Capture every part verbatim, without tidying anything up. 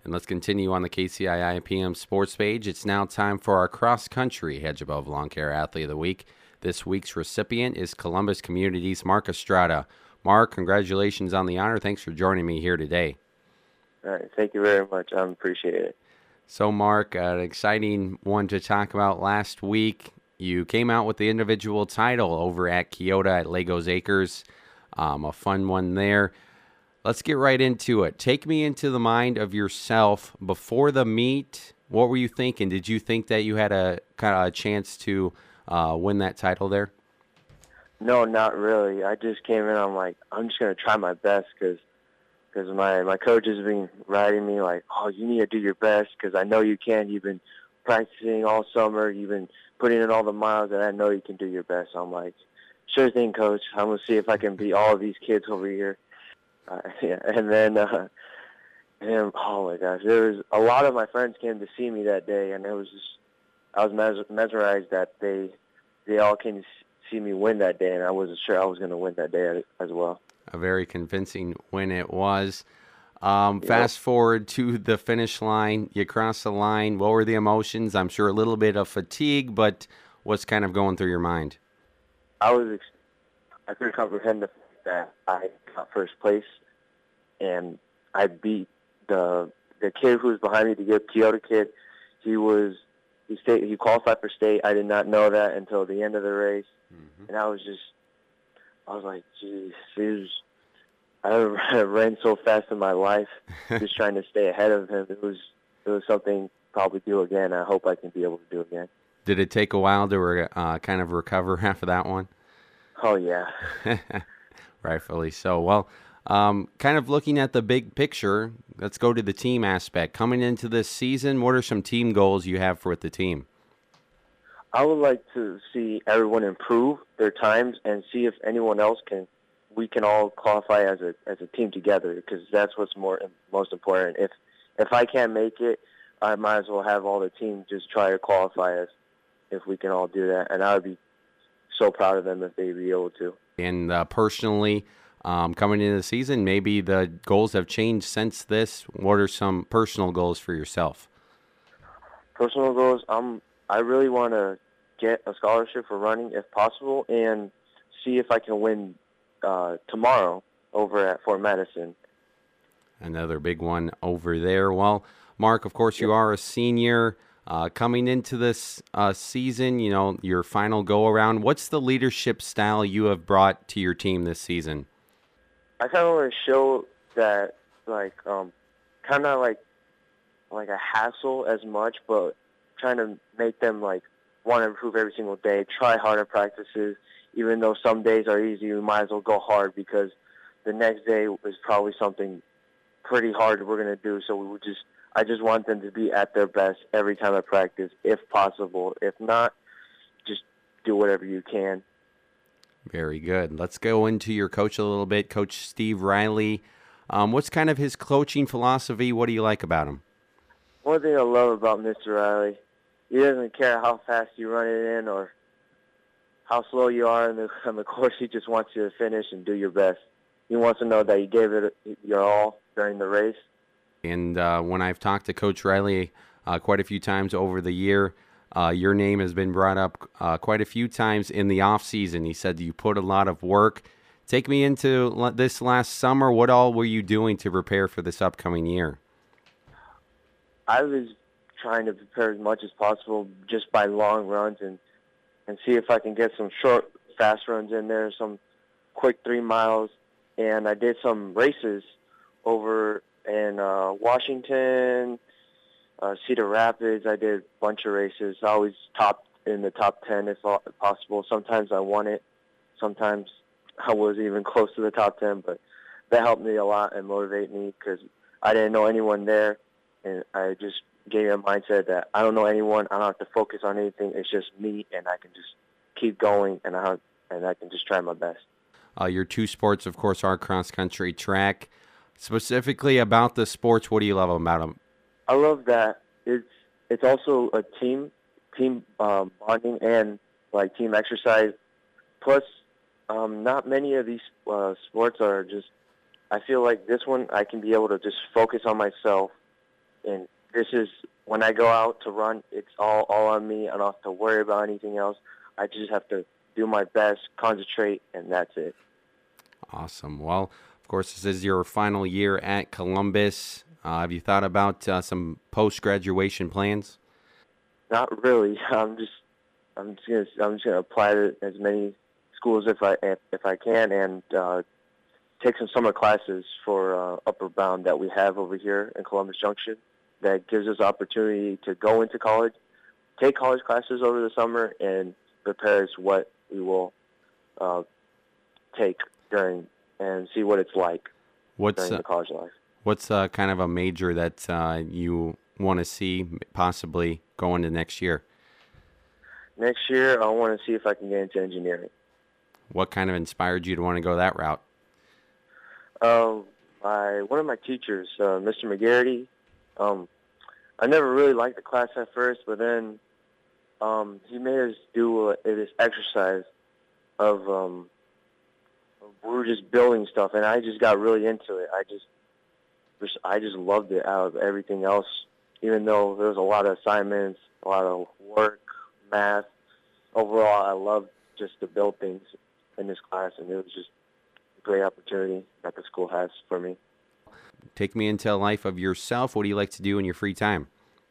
And let's continue on the K C I I P M sports page. It's now time for our cross-country Hedge Above Lawn Care Athlete of the Week. This week's recipient is Columbus Community's Mark Estrada. Mark, congratulations on the honor. Thanks for joining me here today. All right, thank you very much. I appreciate it. So, Mark, an exciting one to talk about. Last week, you came out with the individual title over at Keota at Lagos Acres. Um, a fun one there. Let's get right into it. Take me into the mind of yourself before the meet. What were you thinking? Did you think that you had a kind of a chance to uh, win that title there? No, not really. I just came in. I'm like, I'm just gonna try my best because because my my coach has been writing me like, oh, you need to do your best because I know you can. You've been practicing all summer. You've been putting in all the miles, and I know you can do your best. So I'm like, sure thing, coach. I'm gonna see if I can beat all of these kids over here. Uh, yeah, and then, uh, and oh my gosh, there was a lot of my friends came to see me that day, and it was just, I was mes- mesmerized that they, they all came to see me win that day, and I wasn't sure I was going to win that day as well. A very convincing win it was. Um, Yep. Fast forward to the finish line. You crossed the line. What were the emotions? I'm sure a little bit of fatigue, but what's kind of going through your mind? I was, ex- I couldn't comprehend the fact that I got first place, and I beat the the kid who was behind me, the Keota kid. He was he stayed, he qualified for state. I did not know that until the end of the race, mm-hmm. and I was just I was like, geez, was, I haven't ran so fast in my life. Just trying to stay ahead of him. It was it was something probably do again. I hope I can be able to do again. Did it take a while to uh, kind of recover after that one? Oh yeah. Rightfully so. Well, um, kind of looking at the big picture, let's go to the team aspect. Coming into this season, what are some team goals you have for the team? I would like to see everyone improve their times and see if anyone else can. We can all qualify as a as a team together because that's what's more most important. If if I can't make it, I might as well have all the team just try to qualify us. If we can all do that, and I would be so proud of them if they'd be able to. And uh, personally, um, coming into the season, maybe the goals have changed since this. What are some personal goals for yourself? Personal goals, um, I really want to get a scholarship for running if possible and see if I can win uh, tomorrow over at Fort Madison. Another big one over there. Well, Mark, of course, you are a senior. Uh, coming into this uh, season, you know, your final go-around, what's the leadership style you have brought to your team this season? I kind of want to show that, like, um, kind of like like a hassle as much, but trying to make them, like, want to improve every single day, try harder practices. Even though some days are easy, we might as well go hard because the next day is probably something pretty hard we're going to do, so we would just I just want them to be at their best every time I practice, if possible. If not, just do whatever you can. Very good. Let's go into your coach a little bit, Coach Steve Riley. Um, what's kind of his coaching philosophy? What do you like about him? One thing I love about Mister Riley, he doesn't care how fast you run it in or how slow you are in the, on the course. He just wants you to finish and do your best. He wants to know that you gave it your all during the race. And uh, when I've talked to Coach Riley uh, quite a few times over the year, uh, your name has been brought up uh, quite a few times in the off season. He said you put a lot of work. Take me into this last summer. What all were you doing to prepare for this upcoming year? I was trying to prepare as much as possible just by long runs and, and see if I can get some short, fast runs in there, some quick three miles. And I did some races over in uh, Washington, uh, Cedar Rapids. I did a bunch of races. I always topped in the top ten if possible. Sometimes I won it. Sometimes I wasn't even close to the top ten, but that helped me a lot and motivate me because I didn't know anyone there, and I just gave me a mindset that I don't know anyone. I don't have to focus on anything. It's just me, and I can just keep going, and I have, and I can just try my best. Uh, your two sports, of course, are cross-country track. Specifically about the sports, what do you love about them? I love that it's it's also a team team um, bonding and like team exercise. Plus, um, not many of these uh, sports are just. I feel like this one I can be able to just focus on myself and this is when I go out to run, it's all all on me. I don't have to worry about anything else. I just have to do my best, concentrate, and that's it. Awesome. Well, of course, this is your final year at Columbus. Uh, have you thought about uh, some post-graduation plans? Not really. I'm just I'm just gonna I'm just gonna apply to as many schools if I if, if I can, and uh, take some summer classes for uh, Upper Bound that we have over here in Columbus Junction. That gives us opportunity to go into college, take college classes over the summer, and prepares what we will uh, take during and see what it's like What's during uh, the college life. what's uh, kind of a major that uh, you want to see possibly going to next year? Next year, I want to see if I can get into engineering. What kind of inspired you to want to go that route? Um, my one of my teachers, uh, Mister McGarity. Um, I never really liked the class at first, but then um, he made us do uh, this exercise of um, we were just building stuff, and I just got really into it. I just, just I just loved it out of everything else. Even though there was a lot of assignments, a lot of work, math. Overall, I loved just to build things in this class, and it was just a great opportunity that the school has for me. Take me into a life of yourself. What do you like to do in your free time?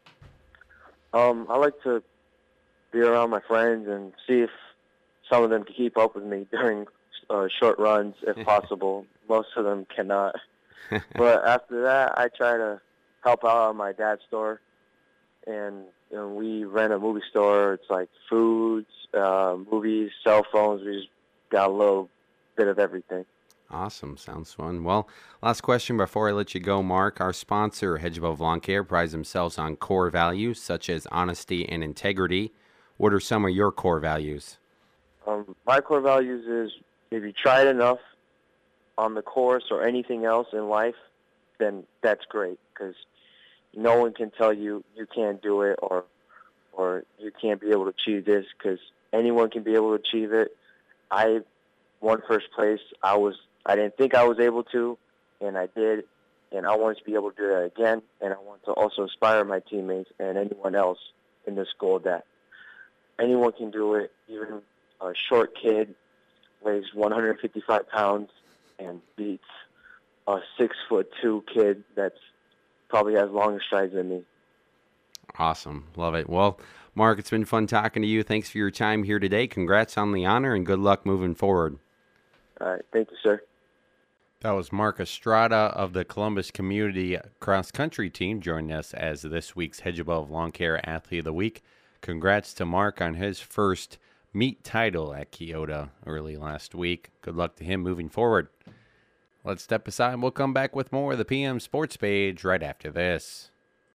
Um, I like to be around my friends and see if some of them can keep up with me during uh, short runs, if possible. Most of them cannot. But after that, I try to help out at my dad's store, and you know, we rent a movie store. It's like foods, uh, movies, cell phones. We just got a little bit of everything. Awesome. Sounds fun. Well, last question before I let you go, Mark. Our sponsor, Hedge Above Lawn Care, prides themselves on core values such as honesty and integrity. What are some of your core values? Um, my core values is if you tried enough on the course or anything else in life, then that's great, because no one can tell you you can't do it or or you can't be able to achieve this, because anyone can be able to achieve it. I won first place. I was I didn't think I was able to, and I did, and I want to be able to do that again, and I want to also inspire my teammates and anyone else in this school that anyone can do it. Even a short kid weighs one hundred fifty-five pounds and beats a six foot two kid that's probably has longer strides than me. Awesome. Love it. Well, Mark, it's been fun talking to you. Thanks for your time here today. Congrats on the honor, and good luck moving forward. All right. Thank you, sir. That was Mark Estrada of the Columbus Community Cross Country Team joining us as this week's Hedge Above Lawn Care Athlete of the Week. Congrats to Mark on his first meet title at Keota early last week. Good luck to him moving forward. Let's step aside and we'll come back with more of the P M Sports Page right after this.